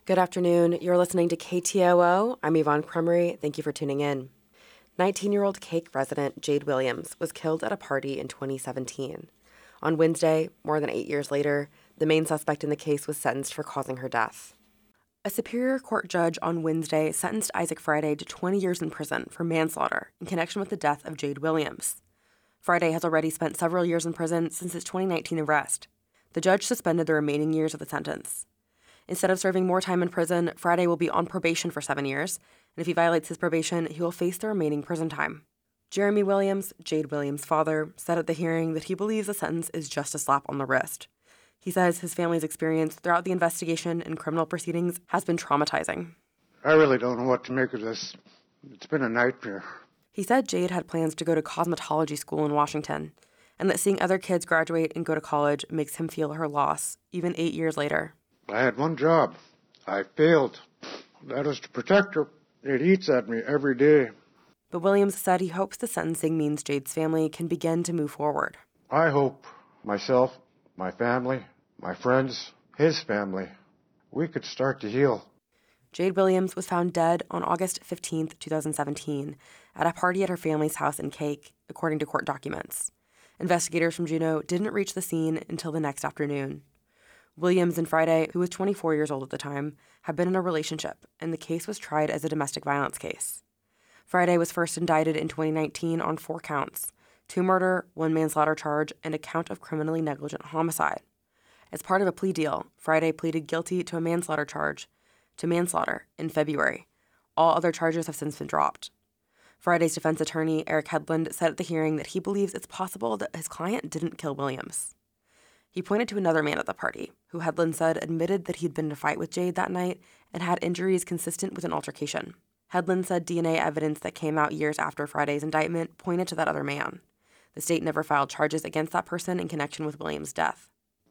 Good afternoon. You're listening to KTOO. I'm Yvonne Crumry. Thank you for tuning in. 19-year-old Cake resident Jade Williams was killed at a party in 2017. On Wednesday, more than 8 years later, the main suspect in the case was sentenced for causing her death. A Superior Court judge on Wednesday sentenced Isaac Friday to 20 years in prison for manslaughter in connection with the death of Jade Williams. Friday has already spent several years in prison since his 2019 arrest. The judge suspended the remaining years of the sentence. Instead of serving more time in prison, Friday will be on probation for 7 years, and if he violates his probation, he will face the remaining prison time. Jeremy Williams, Jade Williams' father, said at the hearing that he believes the sentence is just a slap on the wrist. He says his family's experience throughout the investigation and criminal proceedings has been traumatizing. I really don't know what to make of this. It's been a nightmare. He said Jade had plans to go to cosmetology school in Washington, and that seeing other kids graduate and go to college makes him feel her loss, even 8 years later. I had one job. I failed. That is to protect her. It eats at me every day. But Williams said he hopes the sentencing means Jade's family can begin to move forward. I hope myself, my family, my friends, his family, we could start to heal. Jade Williams was found dead on August 15, 2017, at a party at her family's house in Cake, according to court documents. Investigators from Juneau didn't reach the scene until the next afternoon. Williams and Friday, who was 24 years old at the time, had been in a relationship, and the case was tried as a domestic violence case. Friday was first indicted in 2019 on 4 counts: 2 murder, 1 manslaughter charge, and a count of criminally negligent homicide. As part of a plea deal, Friday pleaded guilty to a manslaughter charge to manslaughter in February. All other charges have since been dropped. Friday's defense attorney, Eric Hedlund, said at the hearing that he believes it's possible that his client didn't kill Williams. He pointed to another man at the party, who Hedlund said admitted that he'd been in a fight with Jade that night and had injuries consistent with an altercation. Hedlund said DNA evidence that came out years after Friday's indictment pointed to that other man. The state never filed charges against that person in connection with Williams' death.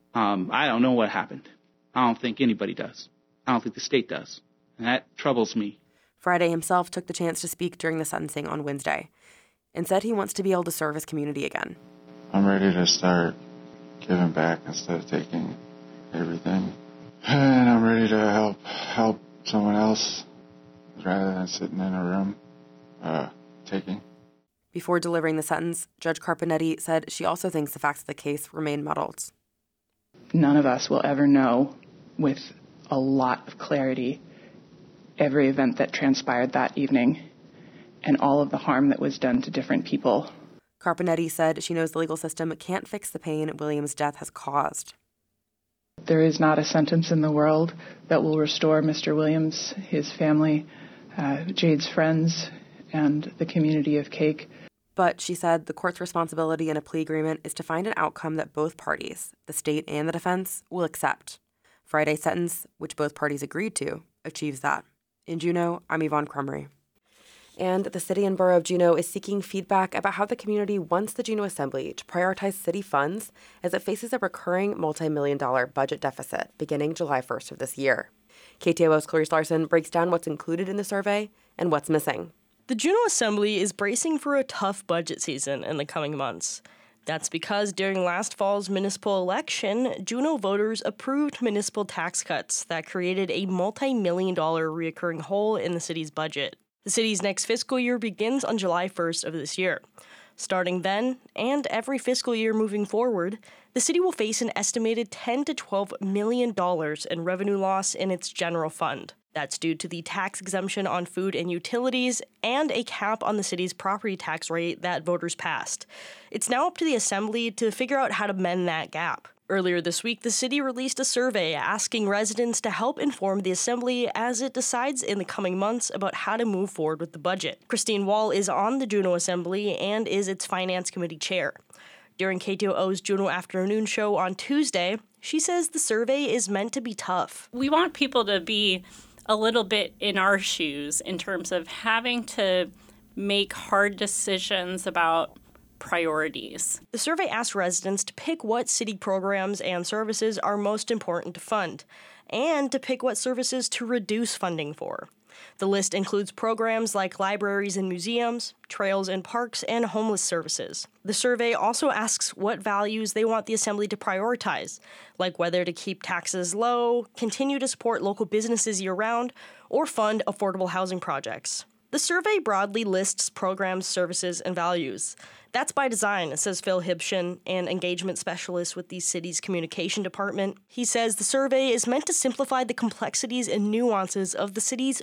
I don't know what happened. I don't think anybody does. I don't think the state does. And that troubles me. Friday himself took the chance to speak during the sentencing on Wednesday and said he wants to be able to serve his community again. I'm ready to start giving back instead of taking everything. And I'm ready to help someone else rather than sitting in a room taking. Before delivering the sentence, Judge Carpenetti said she also thinks the facts of the case remain muddled. None of us will ever know with a lot of clarity every event that transpired that evening and all of the harm that was done to different people. Carpenetti said she knows the legal system can't fix the pain Williams' death has caused. There is not a sentence in the world that will restore Mr. Williams, his family, Jade's friends, and the community of Cake. But she said the court's responsibility in a plea agreement is to find an outcome that both parties, the state and the defense, will accept. Friday's sentence, which both parties agreed to, achieves that. In Juneau, I'm Yvonne Crumry. And the city and borough of Juneau is seeking feedback about how the community wants the Juneau Assembly to prioritize city funds as it faces a recurring multi-million-dollar budget deficit beginning July 1st of this year. KTOO's Clarice Larson breaks down what's included in the survey and what's missing. The Juneau Assembly is bracing for a tough budget season in the coming months. That's because during last fall's municipal election, Juneau voters approved municipal tax cuts that created a multi-million-dollar recurring hole in the city's budget. The city's next fiscal year begins on July 1st of this year. Starting then, and every fiscal year moving forward, the city will face an estimated $10 to $12 million in revenue loss in its general fund. That's due to the tax exemption on food and utilities and a cap on the city's property tax rate that voters passed. It's now up to the Assembly to figure out how to mend that gap. Earlier this week, the city released a survey asking residents to help inform the Assembly as it decides in the coming months about how to move forward with the budget. Christine Wall is on the Juneau Assembly and is its Finance Committee chair. During KTOO's Juneau Afternoon show on Tuesday, she says the survey is meant to be tough. We want people to be a little bit in our shoes in terms of having to make hard decisions about priorities. The survey asked residents to pick what city programs and services are most important to fund, and to pick what services to reduce funding for. The list includes programs like libraries and museums, trails and parks, and homeless services. The survey also asks what values they want the Assembly to prioritize, like whether to keep taxes low, continue to support local businesses year-round, or fund affordable housing projects. The survey broadly lists programs, services, and values. That's by design, says Phil Hibshin, an engagement specialist with the city's communication department. He says the survey is meant to simplify the complexities and nuances of the city's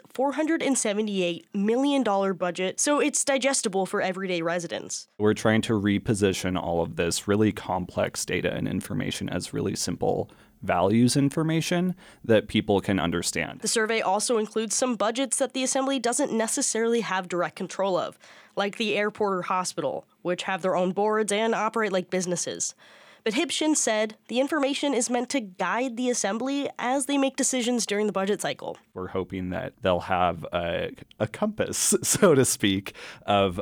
$478 million budget, so it's digestible for everyday residents. We're trying to reposition all of this really complex data and information as really simple values information that people can understand. The survey also includes some budgets that the Assembly doesn't necessarily have direct control of, like the airport or hospital, which have their own boards and operate like businesses. But Hibshin said the information is meant to guide the Assembly as they make decisions during the budget cycle. We're hoping that they'll have a compass, so to speak, of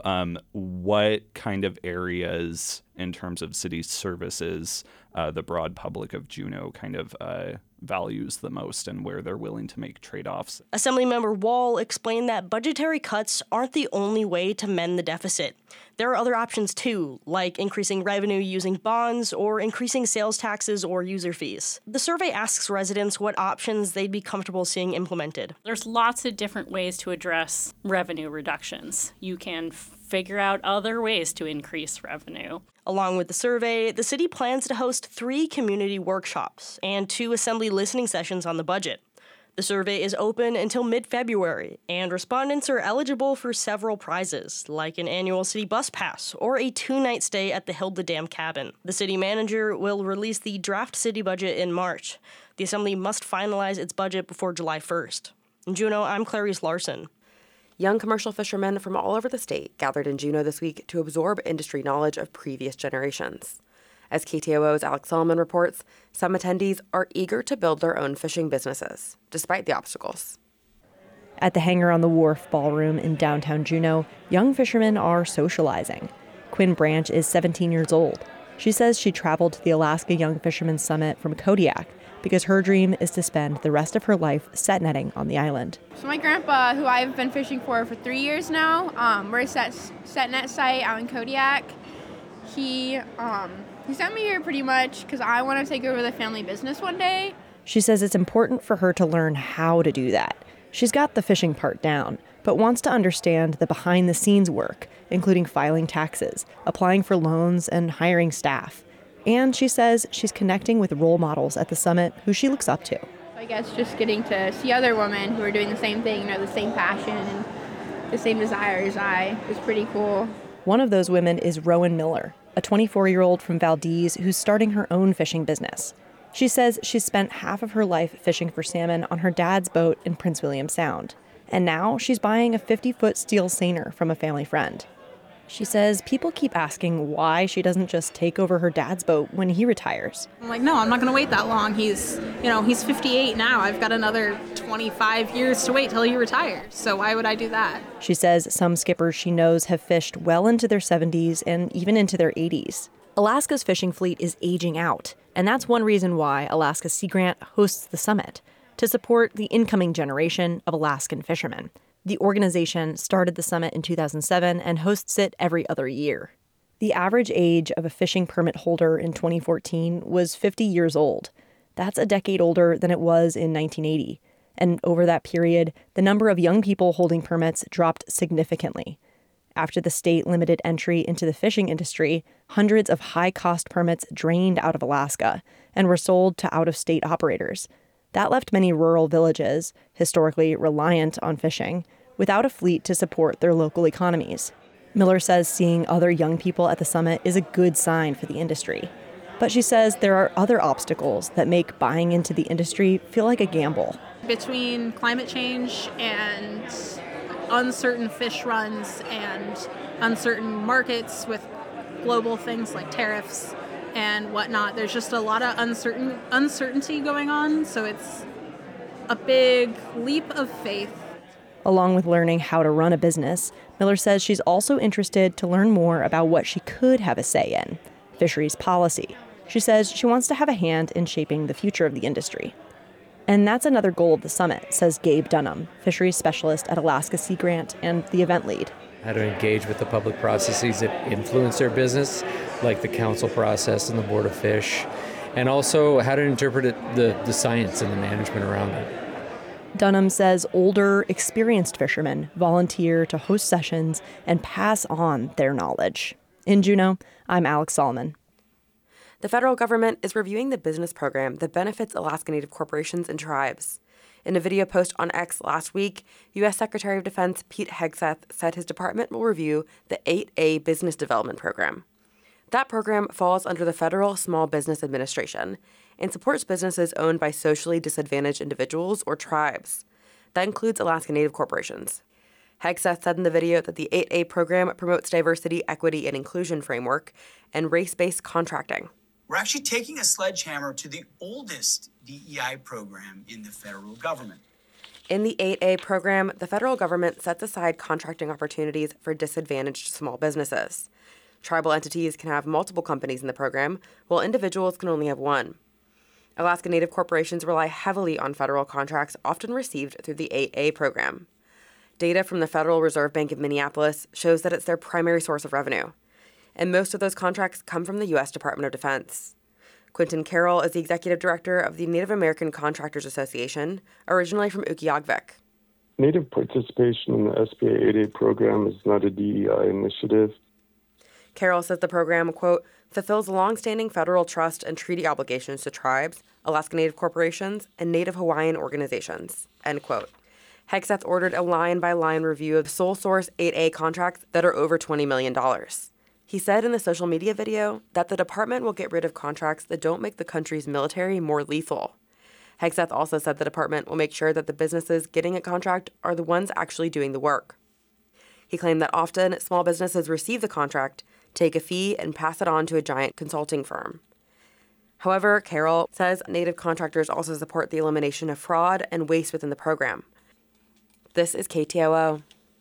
what kind of areas in terms of city services the broad public of Juneau kind of values the most and where they're willing to make trade-offs. Assemblymember Wall explained that budgetary cuts aren't the only way to mend the deficit. There are other options too, like increasing revenue using bonds or increasing sales taxes or user fees. The survey asks residents what options they'd be comfortable seeing implemented. There's lots of different ways to address revenue reductions. You can figure out other ways to increase revenue. Along with the survey, the city plans to host 3 community workshops and 2 Assembly listening sessions on the budget. The survey is open until mid-February, and respondents are eligible for several prizes, like an annual city bus pass or a 2-night stay at the Hilda Dam Cabin. The city manager will release the draft city budget in March. The Assembly must finalize its budget before July 1st. In Juneau, I'm Clarice Larson. Young commercial fishermen from all over the state gathered in Juneau this week to absorb industry knowledge of previous generations. As KTOO's Alex Solomon reports, some attendees are eager to build their own fishing businesses, despite the obstacles. At the Hangar on the Wharf ballroom in downtown Juneau, young fishermen are socializing. Quinn Branch is 17 years old. She says she traveled to the Alaska Young Fishermen's Summit from Kodiak because her dream is to spend the rest of her life set netting on the island. So my grandpa, who I've been fishing for 3 years now, we're at a set net site out in Kodiak. He sent me here pretty much because I want to take over the family business one day. She says it's important for her to learn how to do that. She's got the fishing part down, but wants to understand the behind-the-scenes work, including filing taxes, applying for loans, and hiring staff. And she says she's connecting with role models at the summit who she looks up to. I guess just getting to see other women who are doing the same thing, the same passion and the same desire as I is pretty cool. One of those women is Rowan Miller, a 24-year-old from Valdez who's starting her own fishing business. She says she's spent half of her life fishing for salmon on her dad's boat in Prince William Sound. And now she's buying a 50-foot steel seiner from a family friend. She says people keep asking why she doesn't just take over her dad's boat when he retires. I'm like, no, I'm not going to wait that long. He's 58 now. I've got another 25 years to wait till he retires. So why would I do that? She says some skippers she knows have fished well into their 70s and even into their 80s. Alaska's fishing fleet is aging out, and that's one reason why Alaska Sea Grant hosts the summit, to support the incoming generation of Alaskan fishermen. The organization started the summit in 2007 and hosts it every other year. The average age of a fishing permit holder in 2014 was 50 years old. That's a decade older than it was in 1980. And over that period, the number of young people holding permits dropped significantly. After the state limited entry into the fishing industry, hundreds of high-cost permits drained out of Alaska and were sold to out-of-state operators. That left many rural villages, historically reliant on fishing, without a fleet to support their local economies. Miller says seeing other young people at the summit is a good sign for the industry. But she says there are other obstacles that make buying into the industry feel like a gamble. Between climate change and uncertain fish runs and uncertain markets with global things like tariffs and whatnot, there's just a lot of uncertainty going on, so it's a big leap of faith. Along with learning how to run a business, Miller says she's also interested to learn more about what she could have a say in, fisheries policy. She says she wants to have a hand in shaping the future of the industry. And that's another goal of the summit, says Gabe Dunham, fisheries specialist at Alaska Sea Grant and the event lead. How to engage with the public processes that influence their business, like the council process and the Board of Fish, and also how to interpret the science and the management around it. Dunham says older, experienced fishermen volunteer to host sessions and pass on their knowledge. In Juneau, I'm Alex Solomon. The federal government is reviewing the business program that benefits Alaska Native corporations and tribes. In a video post on X last week, U.S. Secretary of Defense Pete Hegseth said his department will review the 8A Business Development Program. That program falls under the Federal Small Business Administration and supports businesses owned by socially disadvantaged individuals or tribes. That includes Alaska Native corporations. Hegseth said in the video that the 8A program promotes diversity, equity, and inclusion framework and race-based contracting. We're actually taking a sledgehammer to the oldest DEI program in the federal government. In the 8A program, the federal government sets aside contracting opportunities for disadvantaged small businesses. Tribal entities can have multiple companies in the program, while individuals can only have one. Alaska Native corporations rely heavily on federal contracts often received through the 8A program. Data from the Federal Reserve Bank of Minneapolis shows that it's their primary source of revenue, and most of those contracts come from the U.S. Department of Defense. Quentin Carroll is the executive director of the Native American Contractors Association, originally from Utqiagvik. Native participation in the SBA 8A program is not a DEI initiative. Carroll says the program, quote, fulfills longstanding federal trust and treaty obligations to tribes, Alaska Native corporations, and Native Hawaiian organizations, end quote. Hegseth ordered a line-by-line review of sole source 8A contracts that are over $20 million. He said in the social media video that the department will get rid of contracts that don't make the country's military more lethal. Hegseth also said the department will make sure that the businesses getting a contract are the ones actually doing the work. He claimed that often small businesses receive the contract, take a fee, and pass it on to a giant consulting firm. However, Carroll says Native contractors also support the elimination of fraud and waste within the program. This is KTOO.